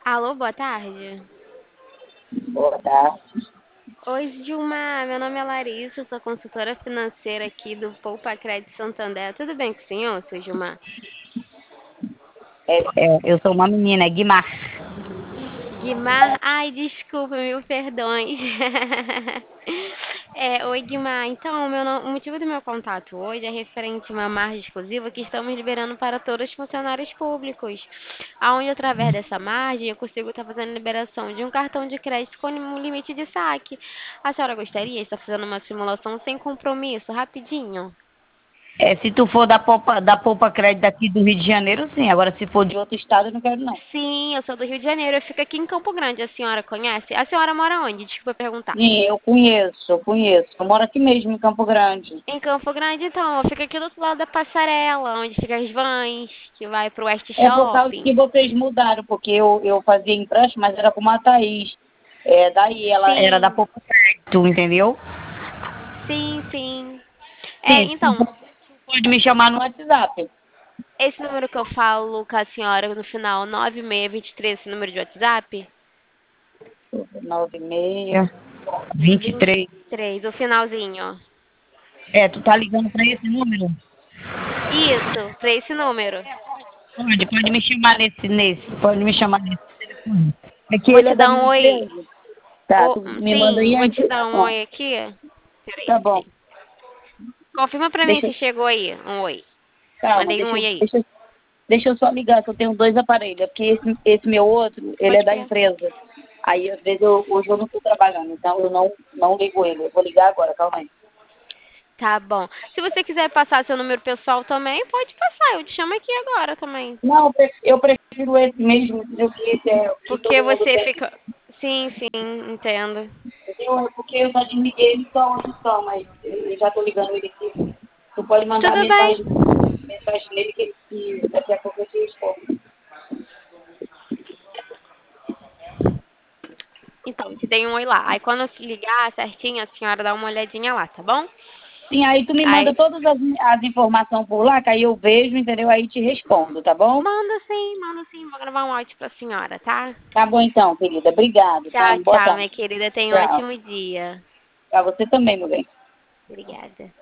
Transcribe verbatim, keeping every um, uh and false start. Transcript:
Alô, boa tarde. Boa tarde. Oi, Gilmar. Meu nome é Larissa, eu sou consultora financeira aqui do Poupa Crédito Santander. Tudo bem com o senhor, seu Gilmar? É, é, eu sou uma menina, é Guimar. Guimar? Ai, desculpa, mil perdões. É, oi, Guimar. Então, o, meu no- o motivo do meu contato hoje é referente a uma margem exclusiva que estamos liberando para todos os funcionários públicos. Aonde, através dessa margem, eu consigo estar fazendo liberação de um cartão de crédito com um limite de saque. A senhora gostaria de estar fazendo uma simulação sem compromisso, rapidinho? É, se tu for da Poupa, da Poupa Crédito daqui do Rio de Janeiro, sim. Agora, se for de outro estado, eu não quero, não. Sim, eu sou do Rio de Janeiro, eu fico aqui em Campo Grande. A senhora conhece? A senhora mora onde? Desculpa perguntar. Sim, eu conheço, eu conheço. Eu moro aqui mesmo, em Campo Grande. Em Campo Grande, então, eu fico aqui do outro lado da passarela, onde ficam as vans, que vai pro West É por causa Shopping. que vocês mudaram, porque eu, eu fazia empréstimo, mas era com a Thaís. É, daí ela era da Sim, Poupa Crédito, entendeu? sim, sim. É, Sim, então, pode me chamar no WhatsApp. esse número que eu falo com a senhora no final, nove seis dois três, esse número de WhatsApp? Nove e meia, vinte e três. Vinte e três, o finalzinho. É, tu tá ligando pra esse número? Isso, pra esse número. Pode, pode me chamar nesse, nesse, pode me chamar nesse telefone. É que Vou ele te é da dar um minha oi. empresa. Tá, Ô, tu me manda sim, aí a vou te dar um informação. oi aqui. Peraí, Tá bom. rapidinho. Confirma pra mim Deixa, se chegou aí, um oi. calma, Mandei um deixa, oi eu- aí. deixa, eu- deixa eu só ligar, que eu tenho dois aparelhos. É porque esse, esse meu outro, ele é Pode da crer. empresa. Aí, às vezes, eu, hoje eu não estou trabalhando, então eu não, não ligo ele. Eu vou ligar agora, calma aí. Tá bom. Se você quiser passar seu número pessoal também, pode passar. Eu te chamo aqui agora também. Não, eu pre- eu prefiro esse mesmo, entendeu? Que esse é o que Porque todo mundo você tem. fica. Sim, sim, entendo. Entendeu? É porque eu já desliguei ele só hoje só, mas eu já estou ligando ele aqui. Tu pode mandar Tudo bem. mensagem, mensagem nele que, que daqui a pouco eu te respondo. Então, eu te dei um oi lá. Aí quando eu te ligar certinho, a senhora dá uma olhadinha lá, tá bom? Sim, aí tu me manda Aí. todas as, as informações por lá, que aí eu vejo, entendeu? Aí te respondo, tá bom? Manda sim, manda sim. Vou gravar um áudio pra senhora, tá? Tá bom então, querida. Obrigado, tá? Tchau, Boa tchau, tarde. minha querida. Tenha um Tchau. ótimo dia. Pra você também, meu bem. Obrigada.